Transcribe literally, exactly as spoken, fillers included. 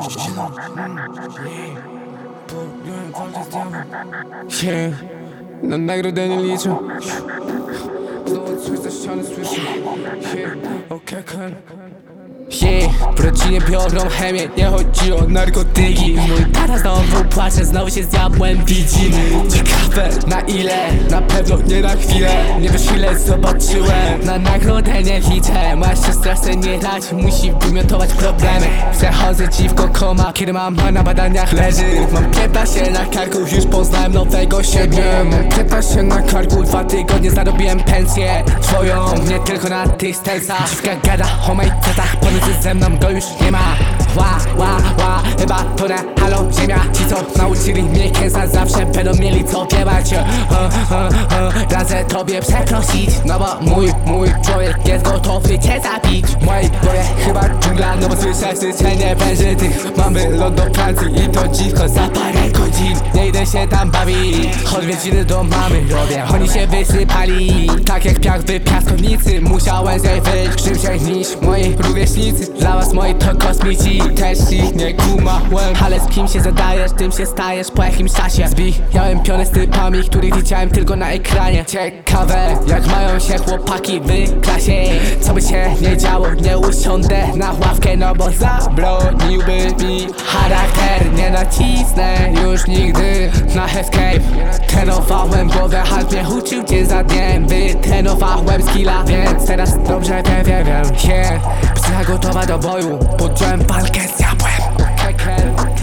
Podjąłem walkę z diabłem. Yeah. Na nagrodę nie liczę. Znowu coś ze ściany słyszę. Yeah. Okej, okay, yeah. W rodzinie biorą chemię, nie chodzi o narkotyki. Mój tata znowu płacze, znowu się z diabłem widzi. Ciekawe na ile, na pewno nie na chwilę. Nie wiesz ile zobaczyłem, na nagrodę nie liczę. Moja siostra chce nie dać, musi wymiotować problemy. Przechodzę dziwko koma, kiedy mama na badaniach leży. Mam piętnaście na karku, już poznałem nowego siebie. Mam piętnaście na karku, dwa tygodnie zarobiłem pensję twoją, nie tylko na tych stelsach. Dziwka gada o moich tetach, pomiędzy ze mną go już nie ma. Ła, ła, ła, chyba to na halo ziemia. Ci co nauczyli mnie kęsa zawsze będą mieli co wiebać. uh, uh, uh, Radzę tobie przeprosić, no bo mój, mój człowiek jest gotowy cię zabić. W mojej głowie chyba dżungla, no bo słyszę życzenie węży tych. Mamy lot do Francji i to dziwko za parę godzin. Nie idę się tam bawić, odwiedziny do mamy robię. Oni się wysypali, tak jak piach w piaskownicy. Musiałem zej wyjść szybciej niż moi rówieśnicy. Dla was moi to kosmici, też ich nie kumałem. Ale z kim się zadajesz, tym się stajesz po jakimś czasie. Zbijałem piony z typami, których widziałem tylko na ekranie. Ciekawe jak mają się chłopaki w klasie. Co by się nie działo, nie usiądę na ławkę, no bo zabroniłby mi charakter. Nie nacisnę już nigdy na escape. Trenowałem głowę, halt mnie uczył dzień za dniem. Wytrenowałem skilla, więc teraz dobrze wiem, wiem, wiem. Yeah. Psycha gotowa do boju, podjąłem walkę z diabłem.